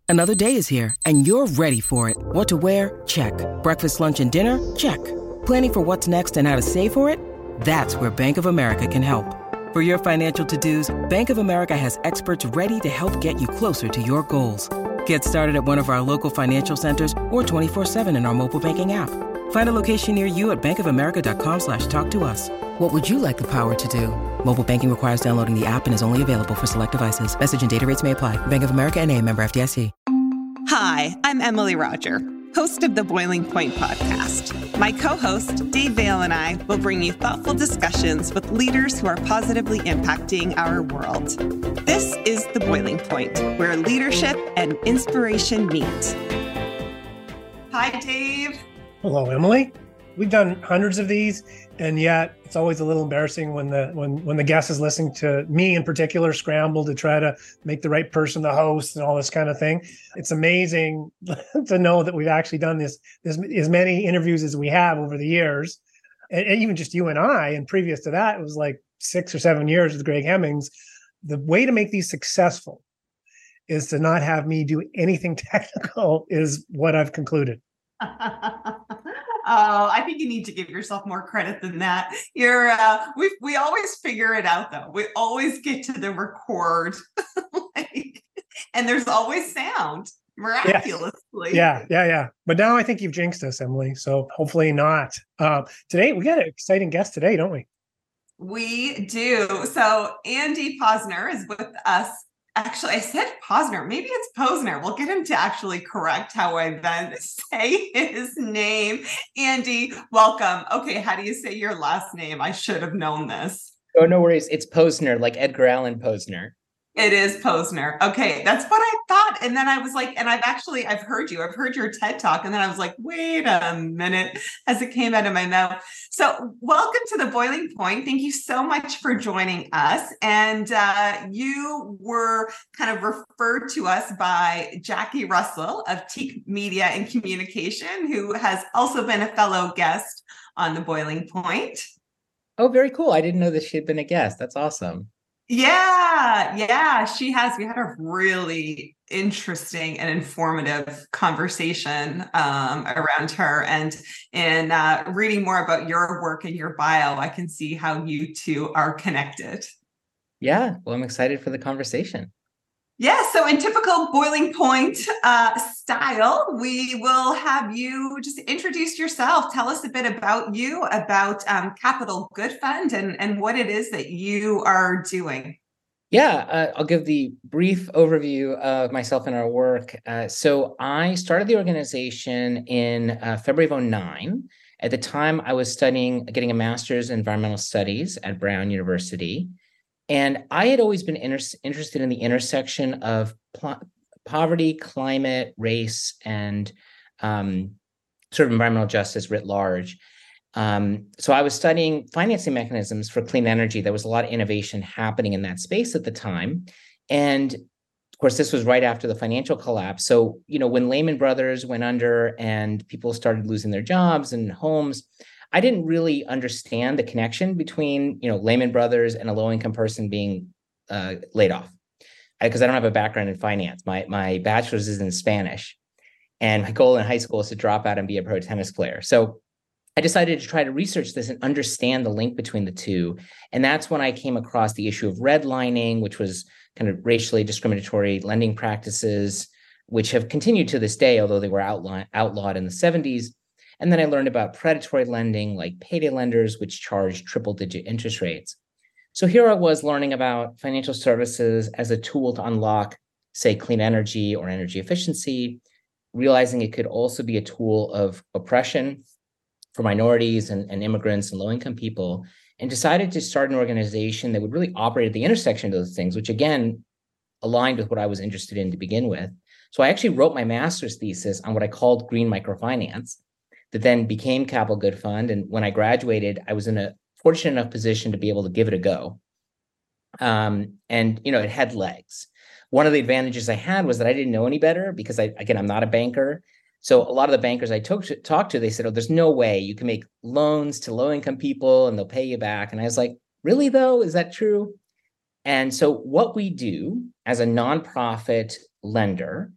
Another day is here, and you're ready for it. What to wear? Check. Breakfast, lunch, and dinner? Check. Planning for what's next and how to save for it? That's where Bank of America can help. For your financial to-dos, Bank of America has experts ready to help get you closer to your goals. Get started at one of our local financial centers or 24/7 in our mobile banking app. Find a location near you at bankofamerica.com/talktous. What would you like the power to do? Mobile banking requires downloading the app and is only available for select devices. Message and data rates may apply. Bank of America N.A., member FDIC. Hi, I'm Emily Roger, host of the Boiling Point podcast. My co-host, Dave Vale, and I will bring you thoughtful discussions with leaders who are positively impacting our world. This is The Boiling Point, where leadership and inspiration meet. Hi, Dave. Hello, Emily. We've done hundreds of these, and yet it's always a little embarrassing when the guest is listening to me in particular scramble to try to make the right person the host and all this kind of thing. It's amazing to know that we've actually done this as many interviews as we have over the years, and even just you and I. And previous to that, it was like 6 or 7 years with Greg Hemmings. The way to make these successful is to not have me do anything technical, is what I've concluded. Oh, I think you need to give yourself more credit than that. We always figure it out though. We always get to the record, and there's always sound miraculously. Yeah. But now I think you've jinxed us, Emily. So hopefully not. Today we got an exciting guest today, don't we? We do. So Andy Posner is with us. Actually, I said Posner. Maybe it's Posner. We'll get him to actually correct how I then say his name. Andy, welcome. Okay, how do you say your last name? I should have known this. Oh, no worries. It's Posner, like Edgar Allan Posner. It is Posner. Okay, that's what I thought. And then I was like, and I've heard your TED Talk. And then I was like, wait a minute, as it came out of my mouth. So welcome to The Boiling Point. Thank you so much for joining us. And you were kind of referred to us by Jackie Russell of Teak Media and Communication, who has also been a fellow guest on The Boiling Point. Oh, very cool. I didn't know that she had been a guest. That's awesome. Yeah, she has. We had a really interesting and informative conversation around her. And in reading more about your work and your bio, I can see how you two are connected. Yeah, well, I'm excited for the conversation. Yeah, so in typical Boiling Point style, we will have you just introduce yourself. Tell us a bit about you, about Capital Good Fund, and what it is that you are doing. Yeah, I'll give the brief overview of myself and our work. So I started the organization in February of 2009. At the time, I was getting a master's in environmental studies at Brown University. And I had always been interested in the intersection of poverty, climate, race, and sort of environmental justice writ large. So I was studying financing mechanisms for clean energy. There was a lot of innovation happening in that space at the time. And of course, this was right after the financial collapse. So, when Lehman Brothers went under and people started losing their jobs and homes, I didn't really understand the connection between, Lehman Brothers and a low-income person being laid off, because I don't have a background in finance. My bachelor's is in Spanish, and my goal in high school is to drop out and be a pro tennis player. So I decided to try to research this and understand the link between the two. And that's when I came across the issue of redlining, which was kind of racially discriminatory lending practices, which have continued to this day, although they were outlawed in the 70s. And then I learned about predatory lending, like payday lenders, which charge triple-digit interest rates. So here I was learning about financial services as a tool to unlock, say, clean energy or energy efficiency, realizing it could also be a tool of oppression for minorities and immigrants and low-income people, and decided to start an organization that would really operate at the intersection of those things, which, again, aligned with what I was interested in to begin with. So I actually wrote my master's thesis on what I called green microfinance, that then became Capital Good Fund. And when I graduated, I was in a fortunate enough position to be able to give it a go. And, it had legs. One of the advantages I had was that I didn't know any better because I'm not a banker. So a lot of the bankers I talked to, they said, oh, there's no way you can make loans to low-income people and they'll pay you back. And I was like, really though? Is that true? And so what we do as a nonprofit lender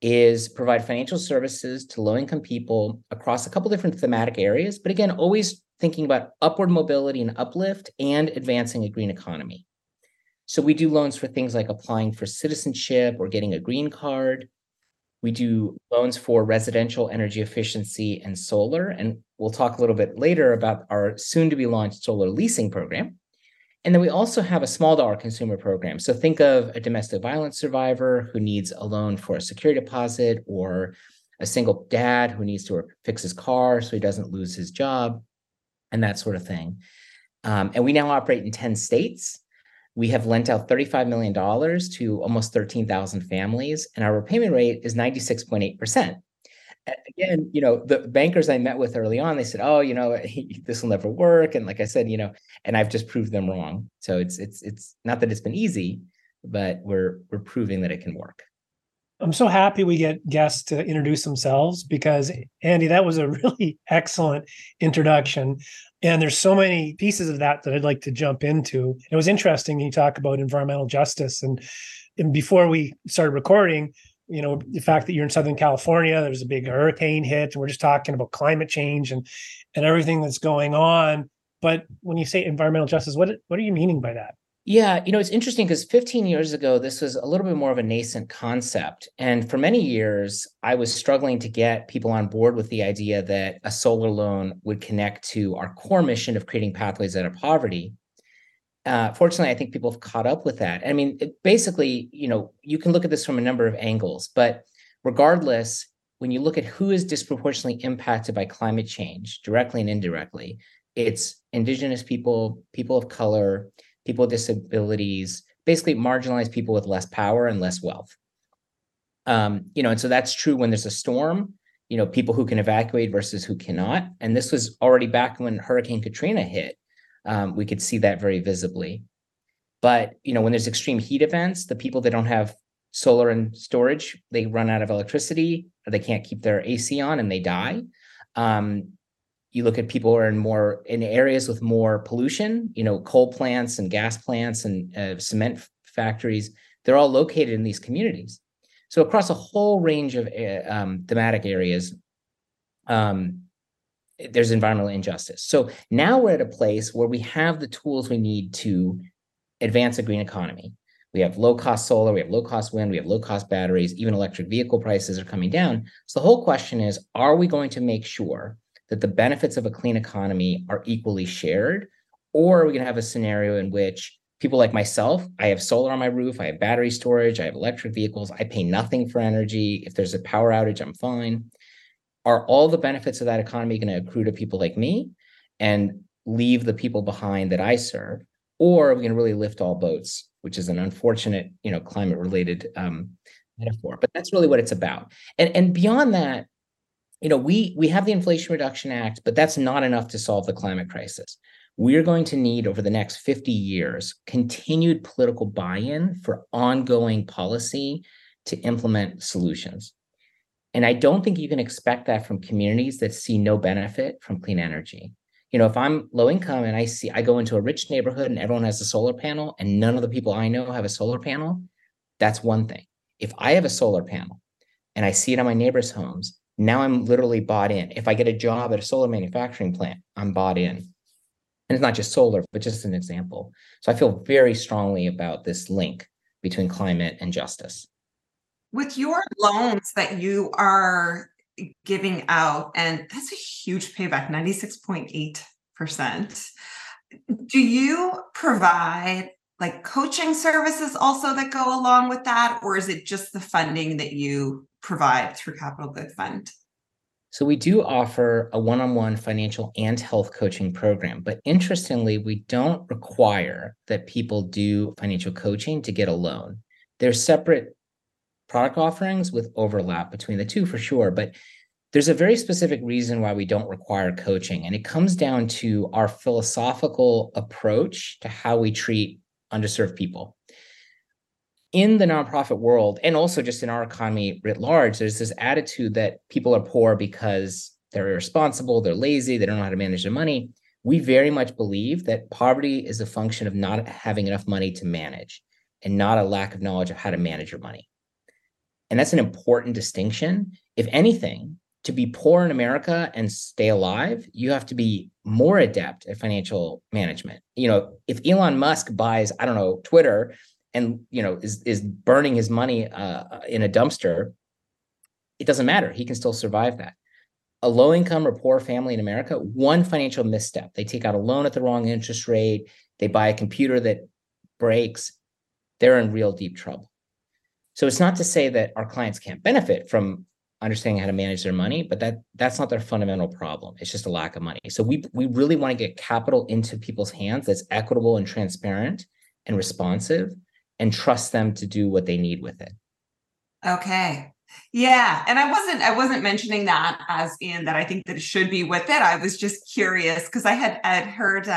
is provide financial services to low-income people across a couple different thematic areas, but again, always thinking about upward mobility and uplift and advancing a green economy. So we do loans for things like applying for citizenship or getting a green card. We do loans for residential energy efficiency and solar. And we'll talk a little bit later about our soon-to-be launched solar leasing program. And then we also have a small dollar consumer program. So think of a domestic violence survivor who needs a loan for a security deposit, or a single dad who needs to fix his car so he doesn't lose his job, and that sort of thing. And we now operate in 10 states. We have lent out $35 million to almost 13,000 families, and our repayment rate is 96.8%. Again, the bankers I met with early on, they said, "Oh, this will never work." And like I said, and I've just proved them wrong. So it's not that it's been easy, but we're proving that it can work. I'm so happy we get guests to introduce themselves, because Andy, that was a really excellent introduction. And there's so many pieces of that I'd like to jump into. It was interesting you talk about environmental justice. And before we started recording, the fact that you're in Southern California, there's a big hurricane hit, and we're just talking about climate change and everything that's going on. But when you say environmental justice, what are you meaning by that? Yeah, it's interesting because 15 years ago, this was a little bit more of a nascent concept. And for many years, I was struggling to get people on board with the idea that a solar loan would connect to our core mission of creating pathways out of poverty. Fortunately, I think people have caught up with that. I mean, basically, you can look at this from a number of angles, but regardless, when you look at who is disproportionately impacted by climate change, directly and indirectly, it's Indigenous people, people of color, people with disabilities, basically marginalized people with less power and less wealth. And so that's true when there's a storm, people who can evacuate versus who cannot. And this was already back when Hurricane Katrina hit. We could see that very visibly. But, when there's extreme heat events, the people that don't have solar and storage, they run out of electricity, or they can't keep their AC on and they die. You look at people who are in areas with more pollution, coal plants and gas plants and cement factories, they're all located in these communities. So across a whole range of thematic areas, there's environmental injustice. So now we're at a place where we have the tools we need to advance a green economy. We have low-cost solar, we have low-cost wind, we have low-cost batteries, even electric vehicle prices are coming down. So the whole question is, are we going to make sure that the benefits of a clean economy are equally shared? Or are we going to have a scenario in which people like myself, I have solar on my roof, I have battery storage, I have electric vehicles, I pay nothing for energy. If there's a power outage, I'm fine. Are all the benefits of that economy going to accrue to people like me and leave the people behind that I serve? Or are we going to really lift all boats, which is an unfortunate, climate-related metaphor. But that's really what it's about. And beyond that, we have the Inflation Reduction Act, but that's not enough to solve the climate crisis. We're going to need, over the next 50 years, continued political buy-in for ongoing policy to implement solutions. And I don't think you can expect that from communities that see no benefit from clean energy. If I'm low income and I go into a rich neighborhood and everyone has a solar panel and none of the people I know have a solar panel, that's one thing. If I have a solar panel and I see it on my neighbors' homes, now I'm literally bought in. If I get a job at a solar manufacturing plant, I'm bought in. And it's not just solar, but just an example. So I feel very strongly about this link between climate and justice. With your loans that you are giving out, and that's a huge payback, 96.8%. Do you provide like coaching services also that go along with that? Or is it just the funding that you provide through Capital Good Fund? So we do offer a one-on-one financial and health coaching program, but interestingly, we don't require that people do financial coaching to get a loan. They're separate product offerings with overlap between the two for sure, but there's a very specific reason why we don't require coaching, and it comes down to our philosophical approach to how we treat underserved people. In the nonprofit world, and also just in our economy writ large, there's this attitude that people are poor because they're irresponsible, they're lazy, they don't know how to manage their money. We very much believe that poverty is a function of not having enough money to manage and not a lack of knowledge of how to manage your money. And that's an important distinction. If anything, to be poor in America and stay alive, you have to be more adept at financial management. If Elon Musk buys, I don't know, Twitter and, is burning his money in a dumpster, it doesn't matter. He can still survive that. A low income or poor family in America, one financial misstep, they take out a loan at the wrong interest rate, they buy a computer that breaks, they're in real deep trouble. So it's not to say that our clients can't benefit from understanding how to manage their money, but that's not their fundamental problem. It's just a lack of money. So we really want to get capital into people's hands that's equitable and transparent and responsive, and trust them to do what they need with it. Okay. Yeah. And I wasn't mentioning that as in that I think that it should be with it. I was just curious because I had heard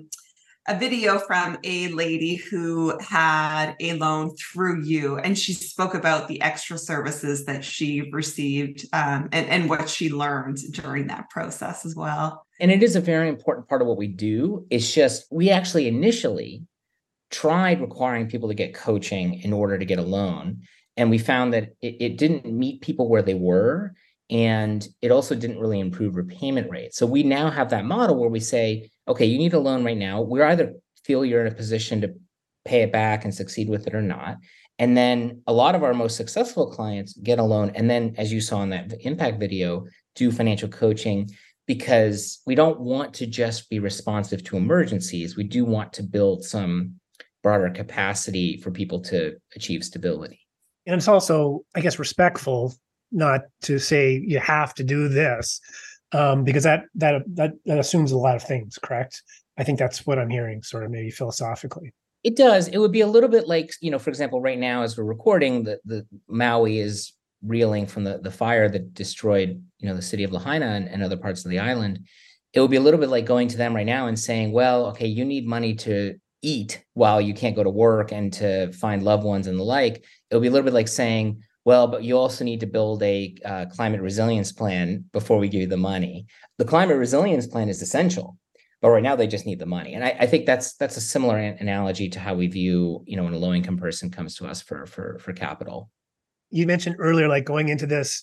a video from a lady who had a loan through you, and she spoke about the extra services that she received and what she learned during that process as well. And it is a very important part of what we do. It's just, we actually initially tried requiring people to get coaching in order to get a loan. And we found that it didn't meet people where they were. And it also didn't really improve repayment rates. So we now have that model where we say, okay, you need a loan right now. We either feel you're in a position to pay it back and succeed with it or not. And then a lot of our most successful clients get a loan. And then, as you saw in that impact video, do financial coaching, because we don't want to just be responsive to emergencies. We do want to build some broader capacity for people to achieve stability. And it's also, I guess, respectful not to say you have to do this, because that assumes a lot of things, correct? I think that's what I'm hearing, sort of maybe philosophically. It does. It would be a little bit like, for example, right now as we're recording, the Maui is reeling from the fire that destroyed, the city of Lahaina and other parts of the island. It would be a little bit like going to them right now and saying, well, okay, you need money to eat while you can't go to work and to find loved ones and the like. It would be a little bit like saying, well, but you also need to build a climate resilience plan before we give you the money. The climate resilience plan is essential, but right now they just need the money. And I think that's a similar analogy to how we view, when a low-income person comes to us for capital. You mentioned earlier, like going into this,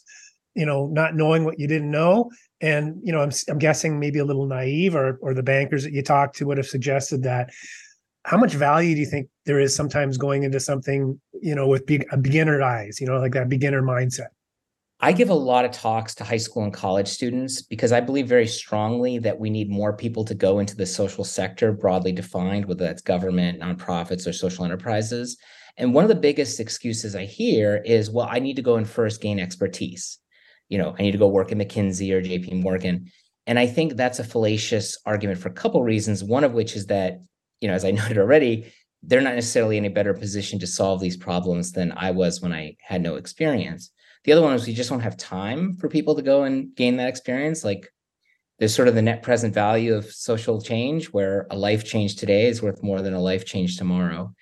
not knowing what you didn't know. And, I'm guessing maybe a little naive, or the bankers that you talked to would have suggested that. How much value do you think there is sometimes going into something, with a beginner eyes, like that beginner mindset? I give a lot of talks to high school and college students because I believe very strongly that we need more people to go into the social sector, broadly defined, whether that's government, nonprofits, or social enterprises. And one of the biggest excuses I hear is, well, I need to go and first gain expertise. I need to go work at McKinsey or JP Morgan. And I think that's a fallacious argument for a couple of reasons. One of which is that, as I noted already, they're not necessarily in a better position to solve these problems than I was when I had no experience. The other one is we just don't have time for people to go and gain that experience. Like, there's sort of the net present value of social change, where a life change today is worth more than a life change tomorrow.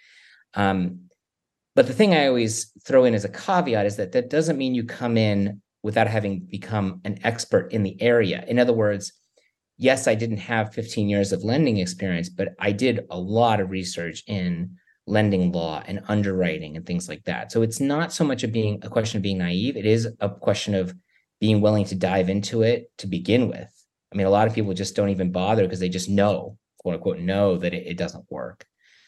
But the thing I always throw in as a caveat is that doesn't mean you come in without having become an expert in the area. In other words, yes, I didn't have 15 years of lending experience, but I did a lot of research in lending law and underwriting and things like that. So it's not so much a question of being naive. It is a question of being willing to dive into it to begin with. I mean, a lot of people just don't even bother because they just know, quote unquote, know that it doesn't work.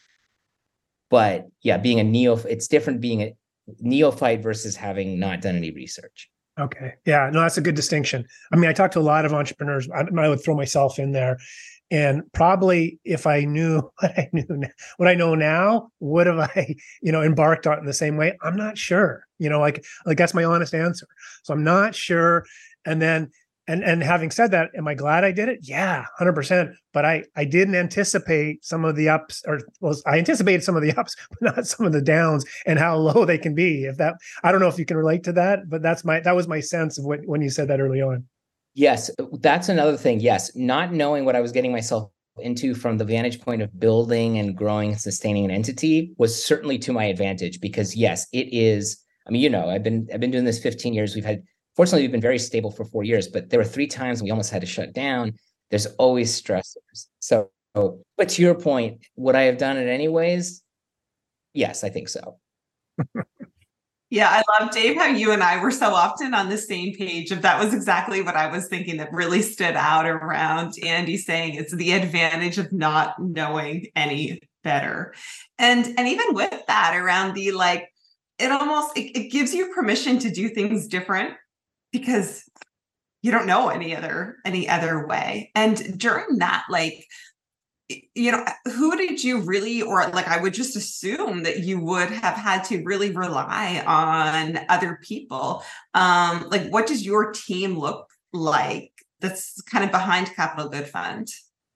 But yeah, it's different being a neophyte versus having not done any research. Okay. Yeah, no, that's a good distinction. I mean, I talk to a lot of entrepreneurs. I would throw myself in there. And probably if I knew what I know now, would have I, embarked on it in the same way? I'm not sure, like that's my honest answer. So I'm not sure. And then, and having said that, am I glad I did it? Yeah, 100%. But I didn't anticipate some of the ups, I anticipated some of the ups, but not some of the downs and how low they can be. I don't know if you can relate to that, but that was my sense of when you said that early on. Yes, that's another thing. Yes, not knowing what I was getting myself into from the vantage point of building and growing and sustaining an entity was certainly to my advantage, because yes, it is. I mean, I've been doing this 15 years. Fortunately, we've been very stable for 4 years, but there were 3 times we almost had to shut down. There's always stressors. So, but to your point, would I have done it anyways? Yes, I think so. Yeah, I love, Dave, how you and I were so often on the same page. If that was exactly what I was thinking that really stood out around Andy saying it's the advantage of not knowing any better. And even with that around the like, it gives you permission to do things different because you don't know any other way. And during that, like, who did you really, or like, I would just assume that you would have had to really rely on other people. Like, what does your team look like that's kind of behind Capital Good Fund?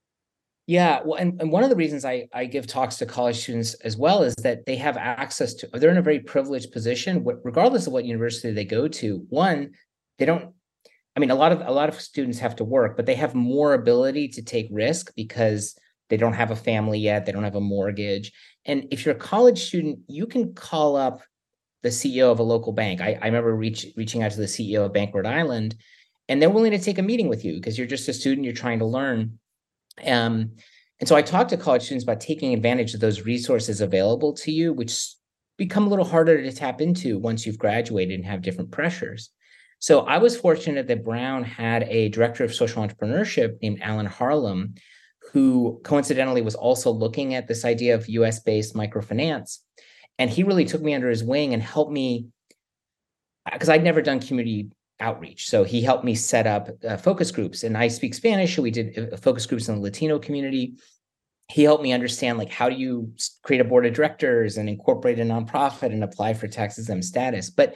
Yeah, well, and one of the reasons I give talks to college students as well is that they have access to, they're in a very privileged position, regardless of what university they go to. One, they don't, I mean, a lot of students have to work, but they have more ability to take risk because they don't have a family yet. They don't have a mortgage. And if you're a college student, you can call up the CEO of a local bank. I remember reaching out to the CEO of Bank Rhode Island, and they're willing to take a meeting with you because you're just a student, you're trying to learn. And so I talk to college students about taking advantage of those resources available to you, which become a little harder to tap into once you've graduated and have different pressures. So I was fortunate that Brown had a director of social entrepreneurship named Alan Harlem, who coincidentally was also looking at this idea of US-based microfinance. And he really took me under his wing and helped me, because I'd never done community outreach. So he helped me set up focus groups. And I speak Spanish, so we did focus groups in the Latino community. He helped me understand, like, how do you create a board of directors and incorporate a nonprofit and apply for tax-exempt status? But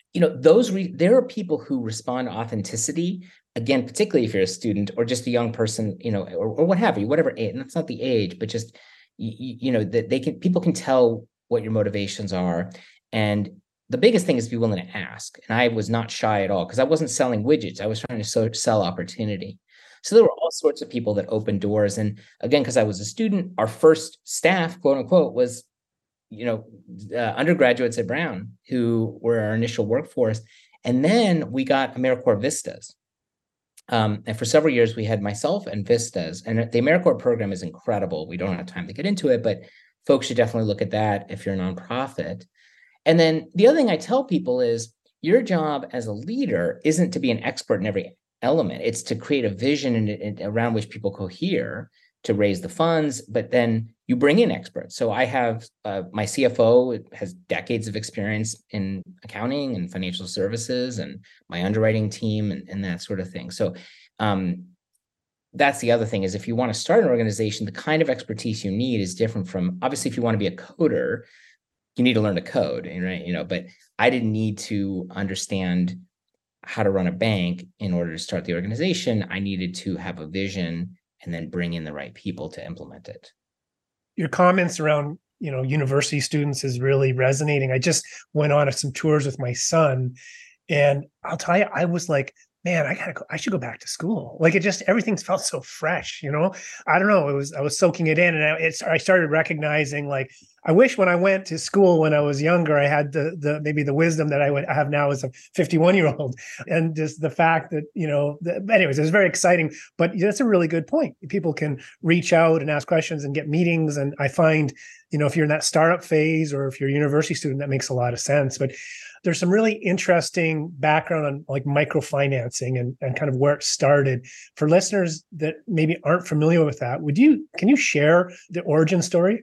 there are people who respond to authenticity, again, particularly if you're a student or just a young person, or what have you, whatever age, and that's not the age, but just, that people can tell what your motivations are. And the biggest thing is to be willing to ask. And I was not shy at all because I wasn't selling widgets. I was trying to sell opportunity. So there were all sorts of people that opened doors. And again, because I was a student, our first staff, quote unquote, was undergraduates at Brown who were our initial workforce. And then we got AmeriCorps Vistas. And for several years, we had myself and Vistas. And the AmeriCorps program is incredible. We don't have time to get into it, but folks should definitely look at that if you're a nonprofit. And then the other thing I tell people is your job as a leader isn't to be an expert in every element. It's to create a vision around which people cohere to raise the funds, but then you bring in experts. So I have my CFO has decades of experience in accounting and financial services, and my underwriting team and that sort of thing. So that's the other thing is if you want to start an organization, the kind of expertise you need is different from, obviously, if you want to be a coder, you need to learn to code, right? But I didn't need to understand how to run a bank in order to start the organization. I needed to have a vision and then bring in the right people to implement it. Your comments around, university students is really resonating. I just went on some tours with my son, and I'll tell you, I was like, man, I should go back to school. Like everything felt so fresh, I don't know. I was soaking it in, and I started recognizing, like, I wish when I went to school when I was younger, I had maybe the wisdom that I have now as a 51-year-old, and just the fact that, anyways, it was very exciting, but that's a really good point. People can reach out and ask questions and get meetings. And I find, if you're in that startup phase or if you're a university student, that makes a lot of sense. But there's some really interesting background on like microfinancing and kind of where it started. For listeners that maybe aren't familiar with that, can you share the origin story?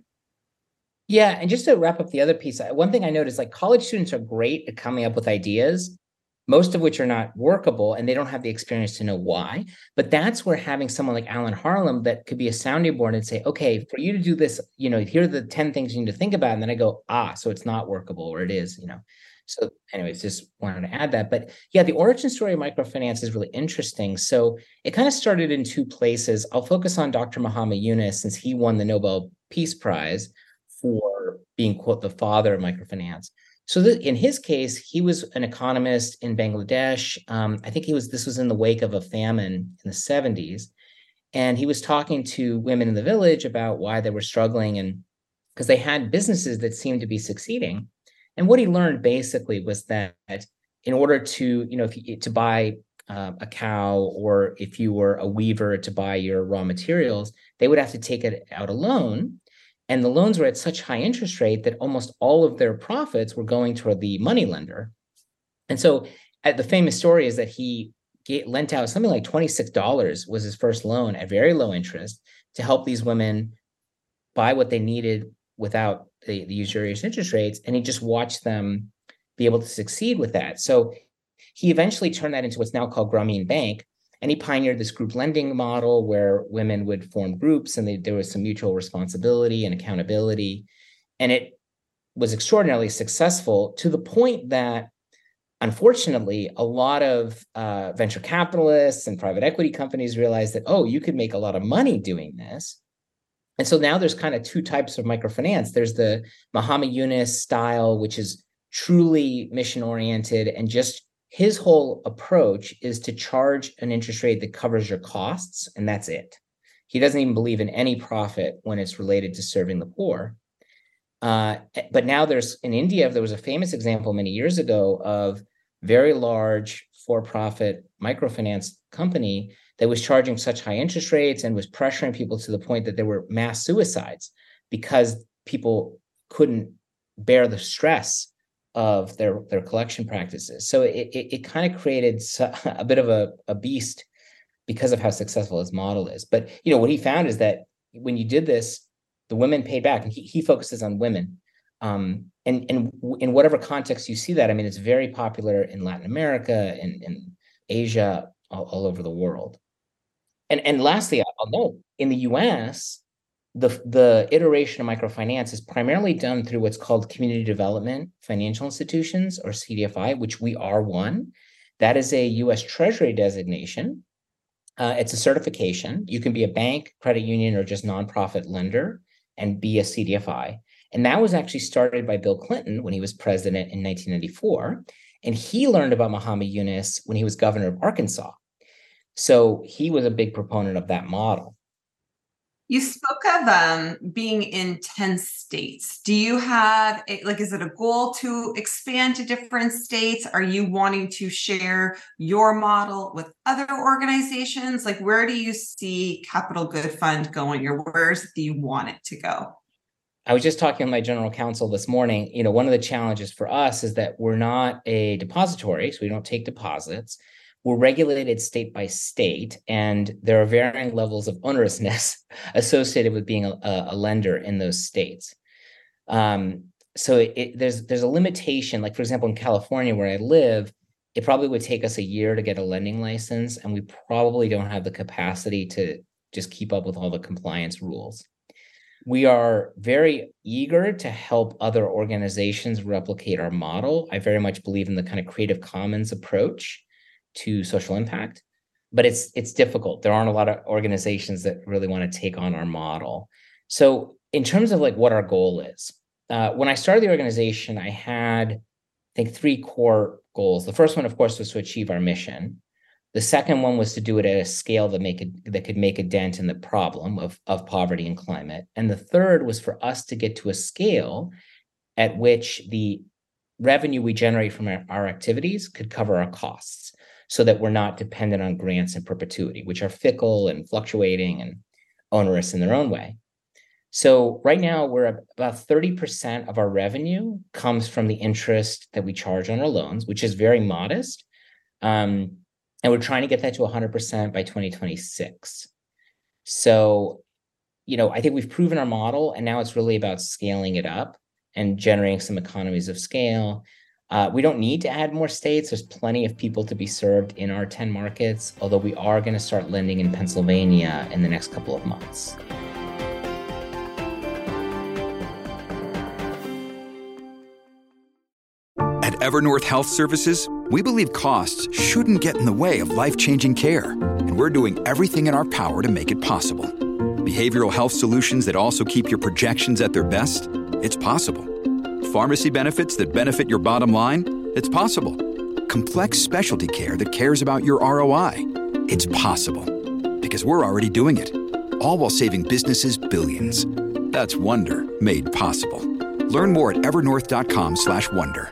Yeah. And just to wrap up the other piece, one thing I noticed, like, college students are great at coming up with ideas, most of which are not workable, and they don't have the experience to know why. But that's where having someone like Alan Harlem that could be a sounding board and say, okay, for you to do this, here are the 10 things you need to think about. And then I go, so it's not workable, or it is, So anyways, just wanted to add that. But yeah, the origin story of microfinance is really interesting. So it kind of started in two places. I'll focus on Dr. Muhammad Yunus, since he won the Nobel Peace Prize for being, quote, the father of microfinance. So in his case, he was an economist in Bangladesh. I think this was in the wake of a famine in the 70s. And he was talking to women in the village about why they were struggling, and because they had businesses that seemed to be succeeding. And what he learned basically was that in order to, to buy a cow, or if you were a weaver to buy your raw materials, they would have to take it out a loan. And the loans were at such high interest rate that almost all of their profits were going toward the money lender. And so the famous story is that he lent out something like $26 was his first loan at very low interest to help these women buy what they needed without the usurious interest rates. And he just watched them be able to succeed with that. So he eventually turned that into what's now called Grameen Bank. And he pioneered this group lending model where women would form groups and there was some mutual responsibility and accountability. And it was extraordinarily successful to the point that, unfortunately, a lot of venture capitalists and private equity companies realized that, oh, you could make a lot of money doing this. And so now there's kind of two types of microfinance. There's the Muhammad Yunus style, which is truly mission-oriented, and just his whole approach is to charge an interest rate that covers your costs, and that's it. He doesn't even believe in any profit when it's related to serving the poor. But now in India, there was a famous example many years ago of very large for-profit microfinance company that was charging such high interest rates and was pressuring people to the point that there were mass suicides because people couldn't bear the stress of their collection practices. So it kind of created a bit of a beast because of how successful his model is. But what he found is that when you did this, the women paid back, and he focuses on women. And in whatever context you see that, I mean, it's very popular in Latin America and in Asia, all over the world. And lastly, I'll note, in the US, the iteration of microfinance is primarily done through what's called community development financial institutions, or CDFI, which we are one. That is a US Treasury designation. It's a certification. You can be a bank, credit union, or just nonprofit lender and be a CDFI. And that was actually started by Bill Clinton when he was president in 1994. And he learned about Muhammad Yunus when he was governor of Arkansas. So he was a big proponent of that model. You spoke of being in 10 states. Do you have, is it a goal to expand to different states? Are you wanting to share your model with other organizations? Like, where do you see Capital Good Fund going, or where do you want it to go? I was just talking to my general counsel this morning. One of the challenges for us is that we're not a depository, so we don't take deposits. We're regulated state by state, and there are varying levels of onerousness associated with being a lender in those states. So there's a limitation. Like, for example, in California, where I live, it probably would take us a year to get a lending license, and we probably don't have the capacity to just keep up with all the compliance rules. We are very eager to help other organizations replicate our model. I very much believe in the kind of Creative Commons approach to social impact, but it's difficult. There aren't a lot of organizations that really want to take on our model. So in terms of what our goal is, when I started the organization, I had, I think, 3 core goals. The first one, of course, was to achieve our mission. The second one was to do it at a scale that could make a dent in the problem of poverty and climate. And the third was for us to get to a scale at which the revenue we generate from our activities could cover our costs, so that we're not dependent on grants in perpetuity, which are fickle and fluctuating and onerous in their own way. So right now, we're about 30% of our revenue comes from the interest that we charge on our loans, which is very modest. And we're trying to get that to 100% by 2026. So, I think we've proven our model, and now it's really about scaling it up and generating some economies of scale. We don't need to add more states. There's plenty of people to be served in our 10 markets, although we are going to start lending in Pennsylvania in the next couple of months. At Evernorth Health Services, we believe costs shouldn't get in the way of life-changing care, and we're doing everything in our power to make it possible. Behavioral health solutions that also keep your projections at their best? It's possible. Pharmacy benefits that benefit your bottom line? It's possible. Complex specialty care that cares about your ROI? It's possible. Because we're already doing it. All while saving businesses billions. That's Wonder made possible. Learn more at evernorth.com/wonder.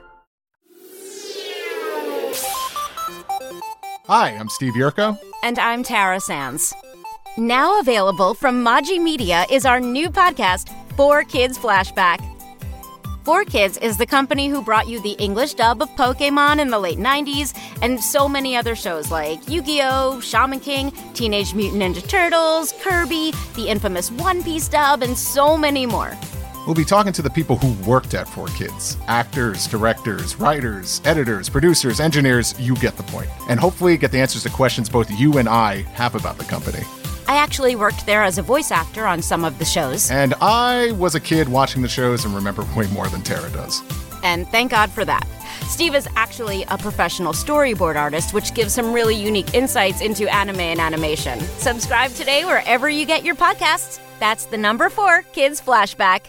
Hi, I'm Steve Yerko. And I'm Tara Sands. Now available from Maji Media is our new podcast, 4Kids Flashback. 4Kids is the company who brought you the English dub of Pokémon in the late 90s and so many other shows like Yu-Gi-Oh!, Shaman King, Teenage Mutant Ninja Turtles, Kirby, the infamous One Piece dub, and so many more. We'll be talking to the people who worked at 4Kids. Actors, directors, writers, editors, producers, engineers, you get the point. And hopefully get the answers to questions both you and I have about the company. I actually worked there as a voice actor on some of the shows. And I was a kid watching the shows and remember way more than Tara does. And thank God for that. Steve is actually a professional storyboard artist, which gives some really unique insights into anime and animation. Subscribe today wherever you get your podcasts. That's the number 4Kids Flashback.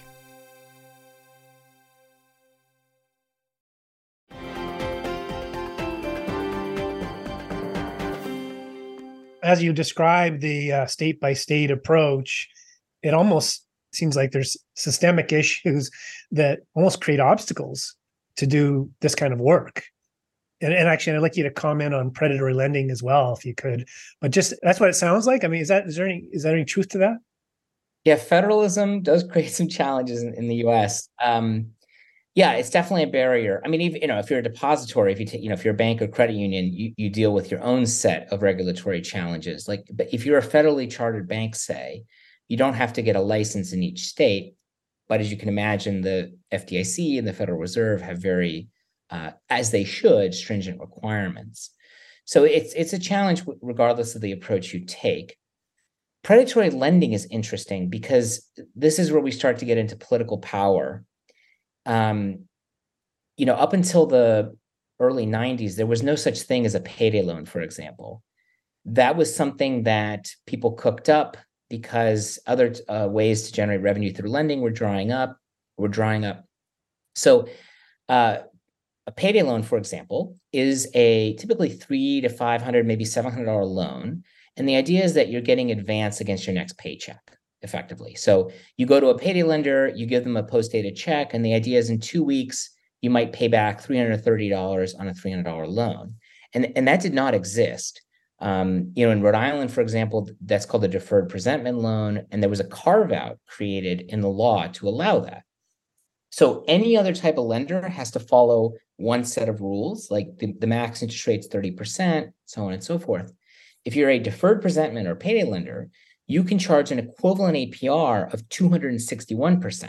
As you describe the state-by-state approach, it almost seems like there's systemic issues that almost create obstacles to do this kind of work. And actually, I'd like you to comment on predatory lending as well, if you could. But just that's what it sounds like. I mean, is there any truth to that? Yeah, federalism does create some challenges in the U.S. Yeah, it's definitely a barrier. I mean, even, if you're a depository, if you're a bank or credit union, you deal with your own set of regulatory challenges. But if you're a federally chartered bank, say, you don't have to get a license in each state. But as you can imagine, the FDIC and the Federal Reserve have very, as they should, stringent requirements. So it's a challenge regardless of the approach you take. Predatory lending is interesting because this is where we start to get into political power. Up until the early 90s, there was no such thing as a payday loan, for example. That was something that people cooked up because other ways to generate revenue through lending were drying up. So a payday loan, for example, is a typically $300 to $500, maybe $700 loan. And the idea is that you're getting advance against your next paycheck, effectively. So you go to a payday lender, you give them a post-dated check, and the idea is in 2 weeks, you might pay back $330 on a $300 loan. And that did not exist. In Rhode Island, for example, that's called a deferred presentment loan. And there was a carve-out created in the law to allow that. So any other type of lender has to follow one set of rules, like the max interest rate's 30%, so on and so forth. If you're a deferred presentment or payday lender, you can charge an equivalent APR of 261%.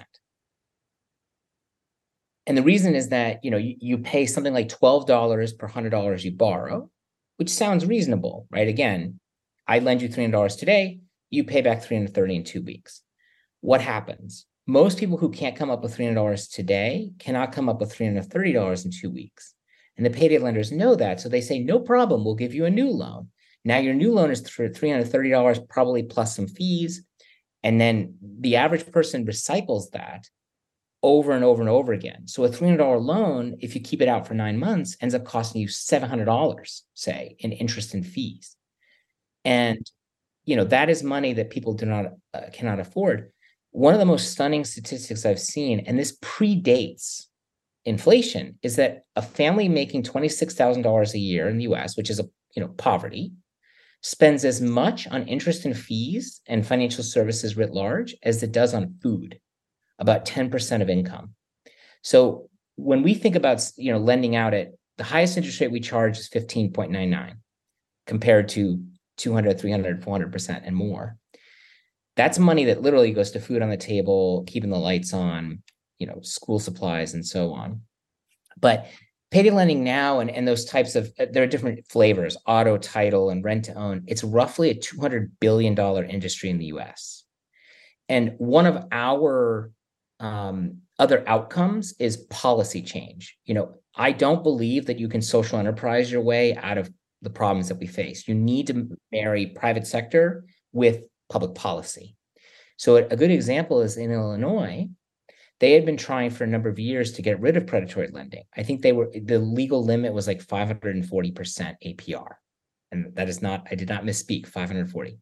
And the reason is that, you pay something like $12 per $100 you borrow, which sounds reasonable, right? Again, I lend you $300 today, you pay back $330 in 2 weeks. What happens? Most people who can't come up with $300 today cannot come up with $330 in 2 weeks. And the payday lenders know that, so they say, no problem, we'll give you a new loan. Now your new loan is for $330, probably plus some fees. And then the average person recycles that over and over and over again. So a $300 loan, if you keep it out for 9 months, ends up costing you $700, say, in interest and fees. And, that is money that people cannot afford. One of the most stunning statistics I've seen, and this predates inflation, is that a family making $26,000 a year in the US, which is poverty, spends as much on interest and fees and financial services writ large as it does on food, about 10% of income. So when we think about, lending out at the highest interest rate we charge is 15.99 compared to 200, 300, 400% and more. That's money that literally goes to food on the table, keeping the lights on, school supplies and so on. But payday lending now and those types of, there are different flavors, auto, title, and rent to own. It's roughly a $200 billion industry in the US. And one of our other outcomes is policy change. I don't believe that you can social enterprise your way out of the problems that we face. You need to marry private sector with public policy. So a good example is in Illinois. They had been trying for a number of years to get rid of predatory lending. I think the legal limit was like 540% APR. And that is not, I did not misspeak, 540.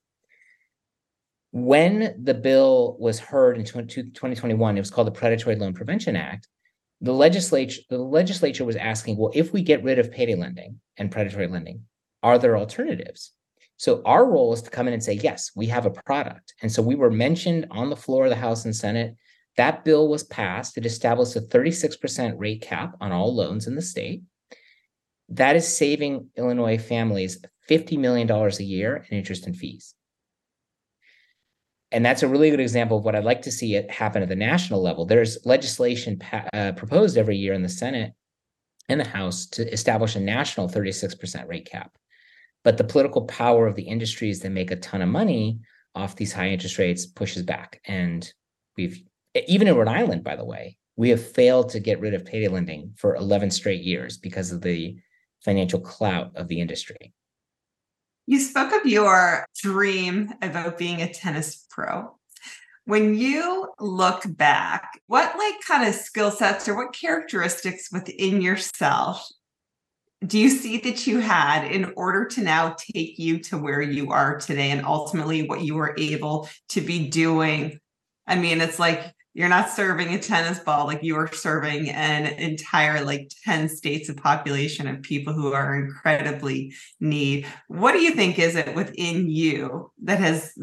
When the bill was heard in 2021, it was called the Predatory Loan Prevention Act. The legislature was asking, well, if we get rid of payday lending and predatory lending, are there alternatives? So our role is to come in and say, yes, we have a product. And so we were mentioned on the floor of the House and Senate. That bill was passed. It established a 36% rate cap on all loans in the state. That is saving Illinois families $50 million a year in interest and fees. And that's a really good example of what I'd like to see it happen at the national level. There's legislation proposed every year in the Senate and the House to establish a national 36% rate cap. But the political power of the industries that make a ton of money off these high interest rates pushes back. And even in Rhode Island, by the way, we have failed to get rid of payday lending for 11 straight years because of the financial clout of the industry. You spoke of your dream about being a tennis pro. When you look back, what kind of skill sets or what characteristics within yourself do you see that you had in order to now take you to where you are today and ultimately what you were able to be doing? I mean, it's like you're not serving a tennis ball, like you are serving an entire 10 states of population of people who are incredibly need. What do you think is it within you that has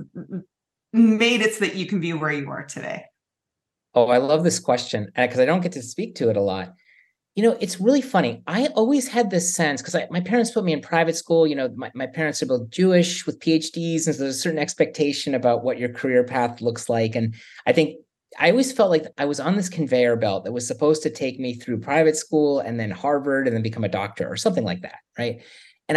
made it so that you can be where you are today? Oh, I love this question because I don't get to speak to it a lot. It's really funny. I always had this sense because my parents put me in private school. My parents are both Jewish with PhDs, and so there's a certain expectation about what your career path looks like. And I think I always felt like I was on this conveyor belt that was supposed to take me through private school and then Harvard and then become a doctor or something like that, right? And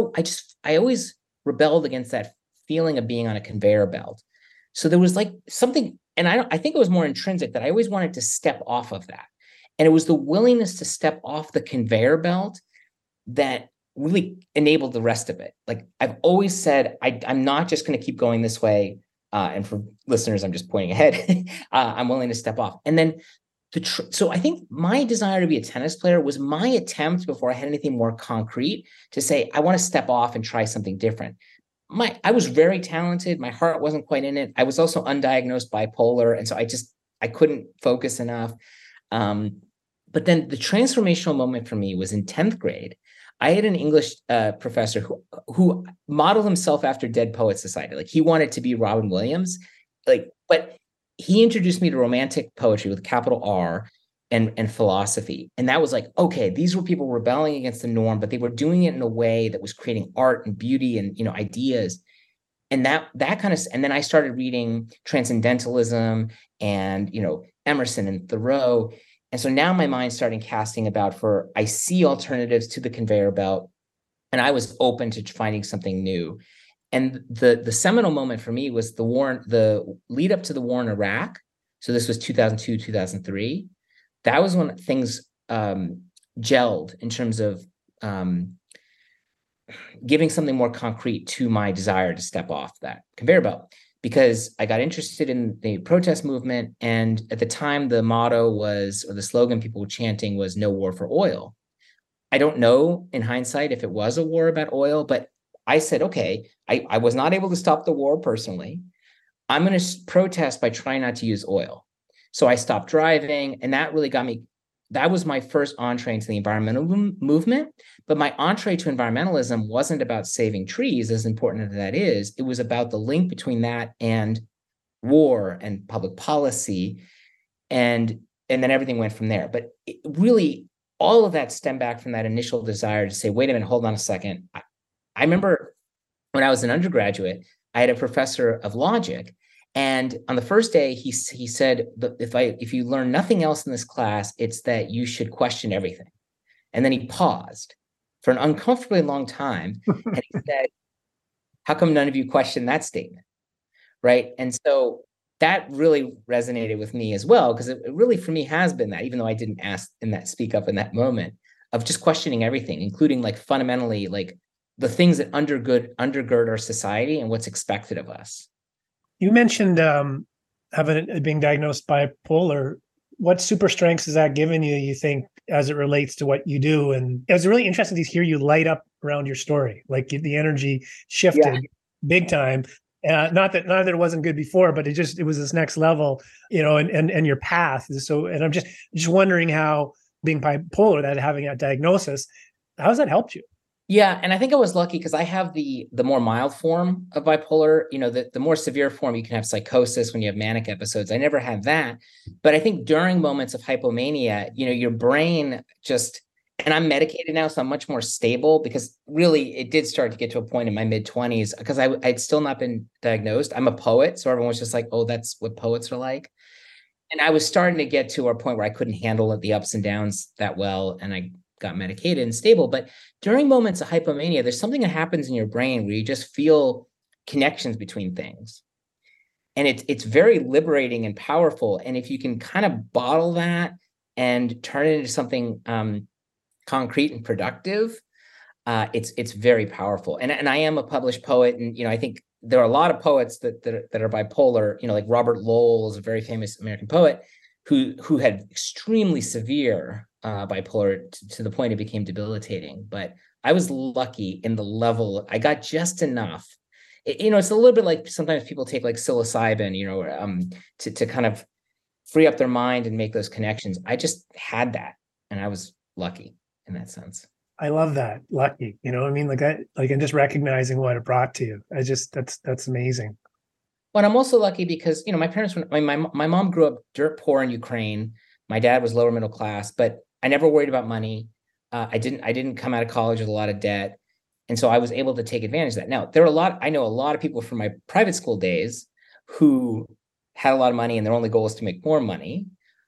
I always rebelled against that feeling of being on a conveyor belt. So there was something, and I think it was more intrinsic that I always wanted to step off of that. And it was the willingness to step off the conveyor belt that really enabled the rest of it. I've always said, I'm not just going to keep going this way. And for listeners, I'm just pointing ahead. I'm willing to step off. And then, so I think my desire to be a tennis player was my attempt before I had anything more concrete to say, I want to step off and try something different. I was very talented. My heart wasn't quite in it. I was also undiagnosed bipolar. And so I couldn't focus enough. But then the transformational moment for me was in 10th grade. I had an English professor who modeled himself after Dead Poets Society. He wanted to be Robin Williams, but he introduced me to romantic poetry with capital R and philosophy. And that was okay, these were people rebelling against the norm, but they were doing it in a way that was creating art and beauty and, ideas. And that kind of, and then I started reading Transcendentalism and, Emerson and Thoreau. And so now my mind's starting casting about I see alternatives to the conveyor belt, and I was open to finding something new. And the seminal moment for me was the lead up to the war in Iraq. So this was 2002, 2003. That was when things gelled in terms of giving something more concrete to my desire to step off that conveyor belt. Because I got interested in the protest movement. And at the time, the motto was, or the slogan people were chanting was, "No war for oil." I don't know in hindsight if it was a war about oil, but I said, okay, I was not able to stop the war personally. I'm going to protest by trying not to use oil. So I stopped driving, and that really got me. That was my first entree into the environmental movement. But my entree to environmentalism wasn't about saving trees, as important as that is. It was about the link between that and war and public policy. And then everything went from there. But really, all of that stemmed back from that initial desire to say, wait a minute, hold on a second. I remember when I was an undergraduate, I had a professor of logic. And on the first day, he said, if you learn nothing else in this class, it's that you should question everything. And then he paused for an uncomfortably long time. And he said, how come none of you question that statement? Right. And so that really resonated with me as well, because it really, for me, has been that, even though I didn't speak up in that moment, of just questioning everything, including fundamentally the things that undergird our society and what's expected of us. You mentioned being diagnosed bipolar. What super strengths has that given you, you think, as it relates to what you do? And it was really interesting to hear you light up around your story. The energy shifted big time. Not that it wasn't good before, but it was this next level, and your path. So, and I'm just wondering how being bipolar, having that diagnosis, how has that helped you? Yeah, and I think I was lucky because I have the more mild form of bipolar. The more severe form, you can have psychosis when you have manic episodes. I never had that, but I think during moments of hypomania, your brain just, and I'm medicated now, so I'm much more stable, because really it did start to get to a point in my mid-20s because I'd still not been diagnosed. I'm a poet, so everyone was just like, "Oh, that's what poets are like." And I was starting to get to a point where I couldn't handle the ups and downs that well, and I got medicated and stable. But during moments of hypomania, there's something that happens in your brain where you just feel connections between things. And it's very liberating and powerful. And if you can kind of bottle that and turn it into something concrete and productive, it's very powerful. And I am a published poet, and I think there are a lot of poets that are bipolar. Like Robert Lowell is a very famous American poet who had extremely severe bipolar to the point it became debilitating. But I was lucky in the level. I got just enough. It's a little bit like sometimes people take like psilocybin, to kind of free up their mind and make those connections. I just had that, and I was lucky in that sense. I love that. Lucky, and just recognizing what it brought to you. That's amazing. But I'm also lucky because, my parents, my mom grew up dirt poor in Ukraine. My dad was lower middle class, but I never worried about money. I didn't come out of college with a lot of debt. And so I was able to take advantage of that. Now, I know a lot of people from my private school days who had a lot of money and their only goal is to make more money.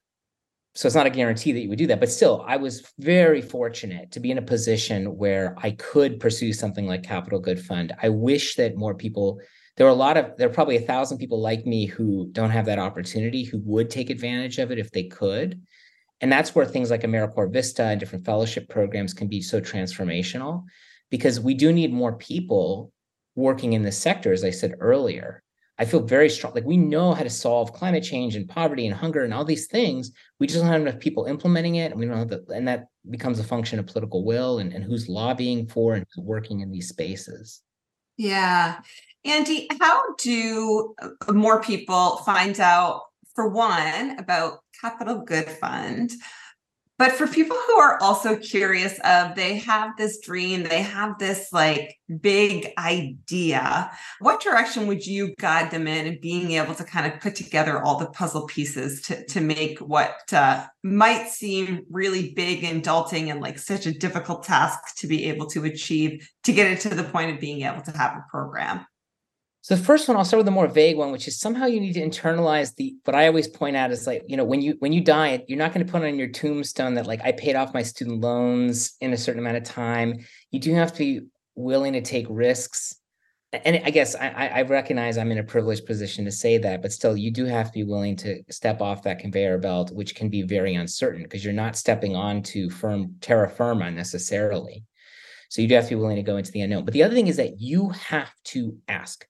So it's not a guarantee that you would do that, but still, I was very fortunate to be in a position where I could pursue something like Capital Good Fund. I wish that more people, there are probably 1,000 people like me who don't have that opportunity, who would take advantage of it if they could. And that's where things like AmeriCorps Vista and different fellowship programs can be so transformational, because we do need more people working in this sector, as I said earlier. I feel very strong. Like, we know how to solve climate change and poverty and hunger and all these things. We just don't have enough people implementing it. And we don't have and that becomes a function of political will and who's lobbying for and who's working in these spaces. Yeah. Andy, how do more people find out, for one, about Capital Good Fund? But for people who are also curious they have this dream, they have this like big idea, what direction would you guide them in being able to kind of put together all the puzzle pieces to make what might seem really big and daunting and like such a difficult task to be able to achieve, to get it to the point of being able to have a program? So the first one, I'll start with the more vague one, which is somehow you need to internalize what I always point out is like, when you die, you're not going to put on your tombstone that like I paid off my student loans in a certain amount of time. You do have to be willing to take risks. And I guess I recognize I'm in a privileged position to say that, but still you do have to be willing to step off that conveyor belt, which can be very uncertain because you're not stepping onto terra firma necessarily. So you do have to be willing to go into the unknown. But the other thing is that you have to ask.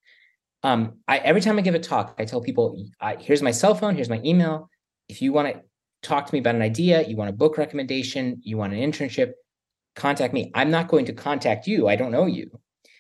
Every time I give a talk, I tell people, here's my cell phone, here's my email. If you want to talk to me about an idea, you want a book recommendation, you want an internship, contact me. I'm not going to contact you. I don't know you.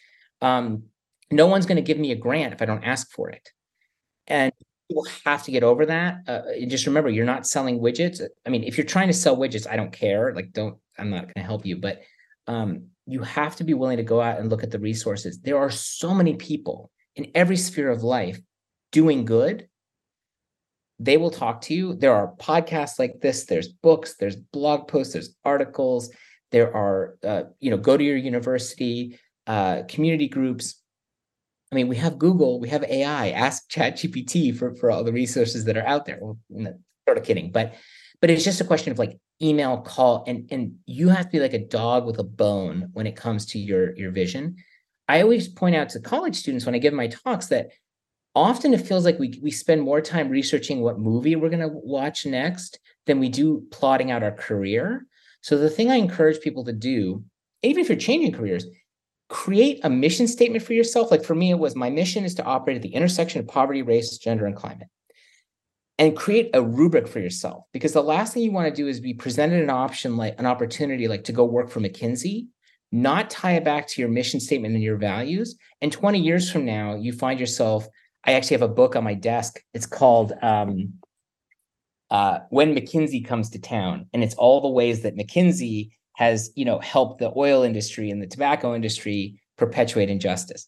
No one's going to give me a grant if I don't ask for it. And people have to get over that. Just remember, you're not selling widgets. I mean, if you're trying to sell widgets, I don't care. I'm not going to help you. But you have to be willing to go out and look at the resources. There are so many people in every sphere of life doing good. They will talk to you. There are podcasts like this. There's books, there's blog posts, there's articles. There are, go to your university, community groups. I mean, we have Google, we have AI, ask ChatGPT for all the resources that are out there. Well, sort of kidding, but it's just a question of like email, call, and you have to be like a dog with a bone when it comes to your vision. I always point out to college students when I give my talks that often it feels like we spend more time researching what movie we're going to watch next than we do plotting out our career. So the thing I encourage people to do, even if you're changing careers, create a mission statement for yourself. Like for me, it was my mission is to operate at the intersection of poverty, race, gender, and climate. And create a rubric for yourself, because the last thing you want to do is be presented an opportunity like to go work for McKinsey, not tie it back to your mission statement and your values. And 20 years from now, you find yourself, I actually have a book on my desk. It's called When McKinsey Comes to Town. And it's all the ways that McKinsey has, helped the oil industry and the tobacco industry perpetuate injustice.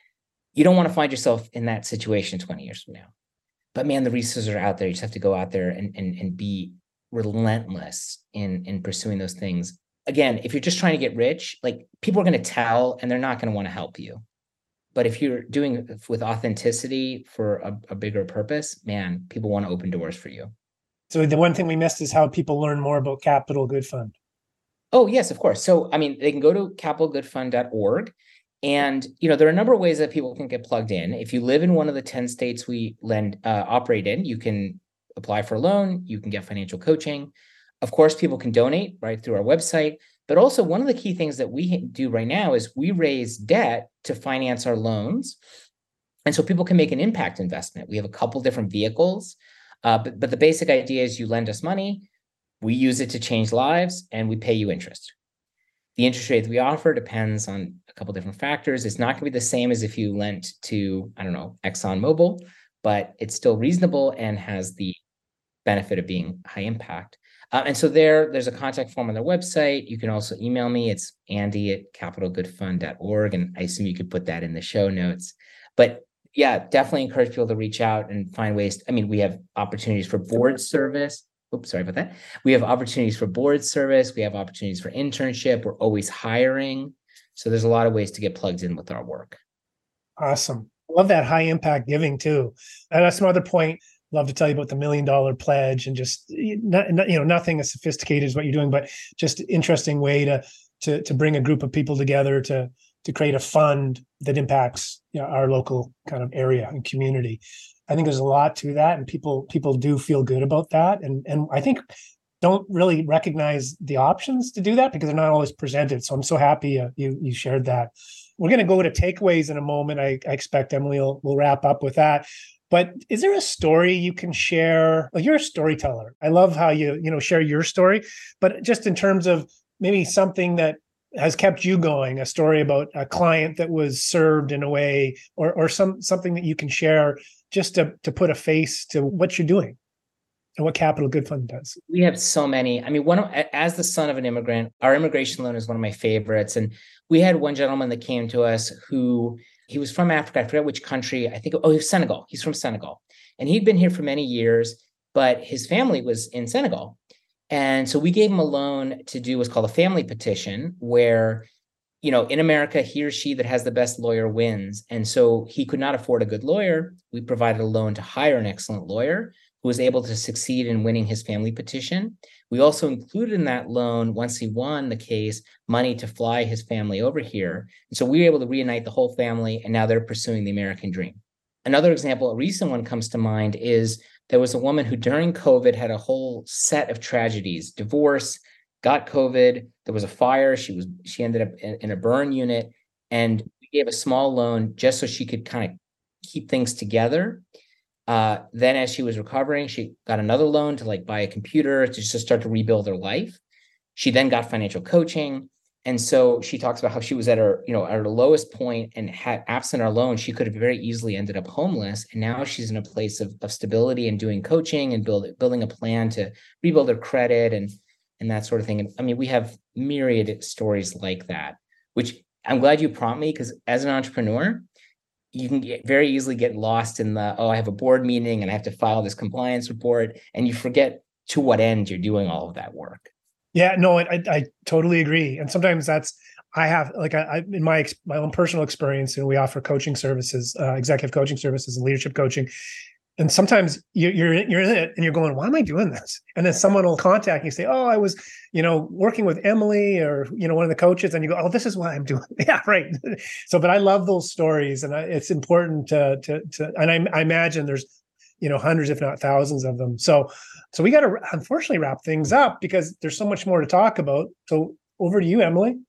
You don't want to find yourself in that situation 20 years from now. But man, the resources are out there. You just have to go out there and be relentless in pursuing those things. Again, if you're just trying to get rich, like, people are going to tell and they're not going to want to help you. But if you're doing it with authenticity for a bigger purpose, man, people want to open doors for you. So the one thing we missed is how people learn more about Capital Good Fund. Oh, yes, of course. So, they can go to capitalgoodfund.org. And, there are a number of ways that people can get plugged in. If you live in one of the 10 states we operate in, you can apply for a loan, you can get financial coaching. Of course, people can donate right through our website. But also, one of the key things that we do right now is we raise debt to finance our loans. And so people can make an impact investment. We have a couple different vehicles, but the basic idea is you lend us money, we use it to change lives, and we pay you interest. The interest rate that we offer depends on a couple different factors. It's not going to be the same as if you lent to, ExxonMobil, but it's still reasonable and has the benefit of being high impact. And so there's a contact form on their website. You can also email me. It's andy@capitalgoodfund.org. And I assume you could put that in the show notes. But yeah, definitely encourage people to reach out and find ways. We have opportunities for board service. Oops, sorry about that. We have opportunities for board service. We have opportunities for internship. We're always hiring. So there's a lot of ways to get plugged in with our work. Awesome. I love that high impact giving too. And that's another point. Love to tell you about the $1 Million Pledge, and just nothing as sophisticated as what you're doing, but just interesting way to bring a group of people together to create a fund that impacts our local kind of area and community. I think there's a lot to that, and people do feel good about that, and I think don't really recognize the options to do that because they're not always presented. So I'm so happy you shared that. We're going to go to takeaways in a moment. I expect Emily will wrap up with that. But is there a story you can share? Well, you're a storyteller. I love how you share your story, but just in terms of maybe something that has kept you going, a story about a client that was served in a way, or something that you can share just to put a face to what you're doing and what Capital Good Fund does. We have so many. As the son of an immigrant, our immigration loan is one of my favorites. And we had one gentleman that came to us who, he was from Africa. I forget which country. He was Senegal. He's from Senegal. And he'd been here for many years, but his family was in Senegal. And so we gave him a loan to do what's called a family petition, where, in America, he or she that has the best lawyer wins. And so he could not afford a good lawyer. We provided a loan to hire an excellent lawyer who was able to succeed in winning his family petition. We also included in that loan, once he won the case, money to fly his family over here. And so we were able to reunite the whole family, and now they're pursuing the American dream. Another example, a recent one comes to mind, is there was a woman who during COVID had a whole set of tragedies: divorce, got COVID, there was a fire, she ended up in a burn unit, and we gave a small loan just so she could kind of keep things together. Then as she was recovering, she got another loan to buy a computer to just start to rebuild her life. She then got financial coaching. And so she talks about how she was at her lowest point, and had absent our loan, she could have very easily ended up homeless. And now she's in a place of stability and doing coaching and building a plan to rebuild her credit and that sort of thing. And we have myriad stories like that, which I'm glad you prompt me, because as an entrepreneur, you can very easily get lost in I have a board meeting and I have to file this compliance report, and you forget to what end you're doing all of that work. Yeah, no, I totally agree. And sometimes I have in my own personal experience, and we offer coaching services, executive coaching services and leadership coaching. And sometimes you're in it and you're going, why am I doing this? And then someone will contact you and say, oh, I was, working with Emily or, one of the coaches, and you go, oh, this is why I'm doing it. Yeah, right. So, but I love those stories, and it's important to and I imagine there's, hundreds, if not thousands of them. So we got to unfortunately wrap things up because there's so much more to talk about. So over to you, Emily.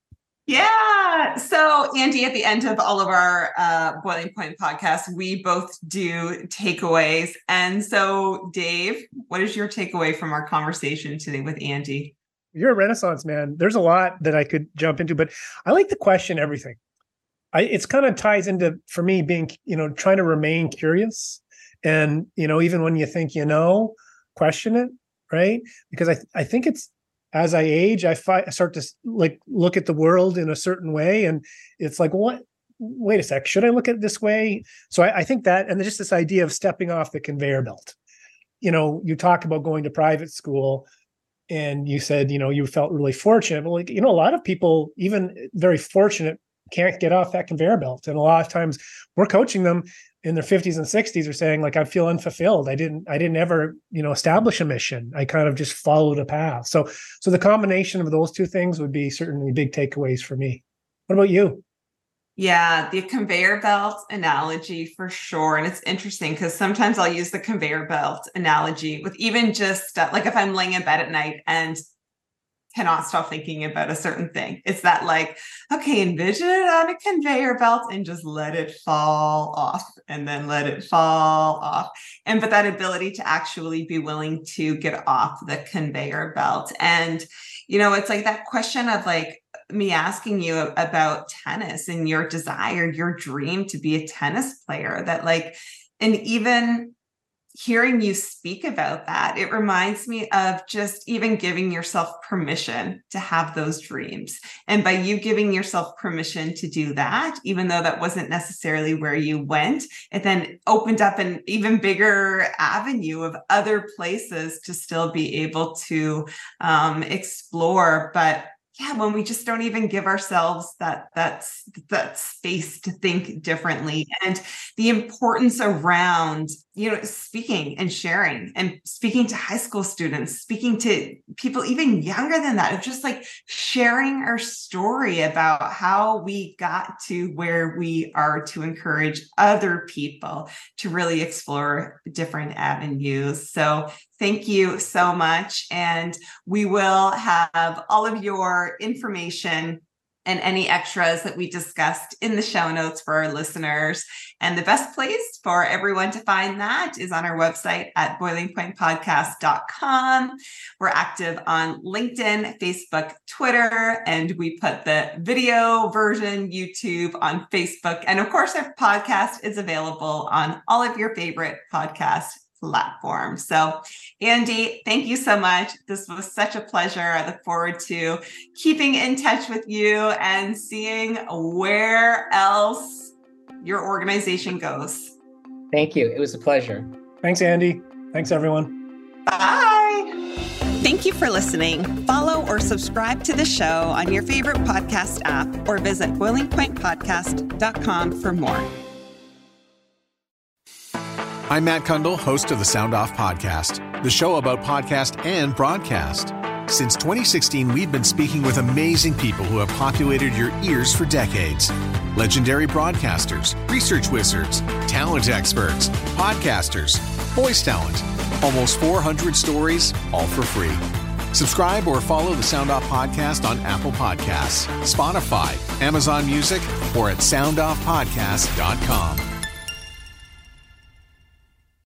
Yeah. So Andy, at the end of all of our Boiling Point podcasts, we both do takeaways. And so Dave, what is your takeaway from our conversation today with Andy? You're a Renaissance man. There's a lot that I could jump into, but I like to question everything. It's kind of ties into, for me, being, trying to remain curious. And, even when you think, question it, right? Because I think it's as I age, I start to like look at the world in a certain way. And it's like, what? Wait a sec, should I look at it this way? So I think that, and just this idea of stepping off the conveyor belt. You know, you talk about going to private school, and you said, you know, you felt really fortunate. But like, you know, a lot of people, even very fortunate, can't get off that conveyor belt. And a lot of times we're coaching them in their 50s and 60s are saying, like, I feel unfulfilled. I didn't ever, you know, establish a mission. I kind of just followed a path. So the combination of those two things would be certainly big takeaways for me. What about you? Yeah, the conveyor belt analogy for sure. And it's interesting because sometimes I'll use the conveyor belt analogy with even just like if I'm laying in bed at night and cannot stop thinking about a certain thing. It's that like, okay, envision it on a conveyor belt and just let it fall off and then let it fall off. But that ability to actually be willing to get off the conveyor belt. And, you know, it's like that question of like, me asking you about tennis and your desire, your dream to be a tennis player, that like, and even hearing you speak about that, it reminds me of just even giving yourself permission to have those dreams. And by you giving yourself permission to do that, even though that wasn't necessarily where you went, it then opened up an even bigger avenue of other places to still be able to explore. But yeah, when we just don't even give ourselves that space to think differently, and the importance around, you know, speaking and sharing and speaking to high school students, speaking to people even younger than that, of just like sharing our story about how we got to where we are, to encourage other people to really explore different avenues. So thank you so much. And we will have all of your information and any extras that we discussed in the show notes for our listeners. And the best place for everyone to find that is on our website at boilingpointpodcast.com. We're active on LinkedIn, Facebook, Twitter, and we put the video version, YouTube, on Facebook. And of course, our podcast is available on all of your favorite podcast platform. So Andy, thank you so much. This was such a pleasure. I look forward to keeping in touch with you and seeing where else your organization goes. Thank you. It was a pleasure. Thanks, Andy. Thanks, everyone. Bye. Thank you for listening. Follow or subscribe to the show on your favorite podcast app or visit boilingpointpodcast.com for more. I'm Matt Kundle, host of the Sound Off Podcast, the show about podcast and broadcast. Since 2016, we've been speaking with amazing people who have populated your ears for decades. Legendary broadcasters, research wizards, talent experts, podcasters, voice talent. Almost 400 stories, all for free. Subscribe or follow the Sound Off Podcast on Apple Podcasts, Spotify, Amazon Music, or at soundoffpodcast.com.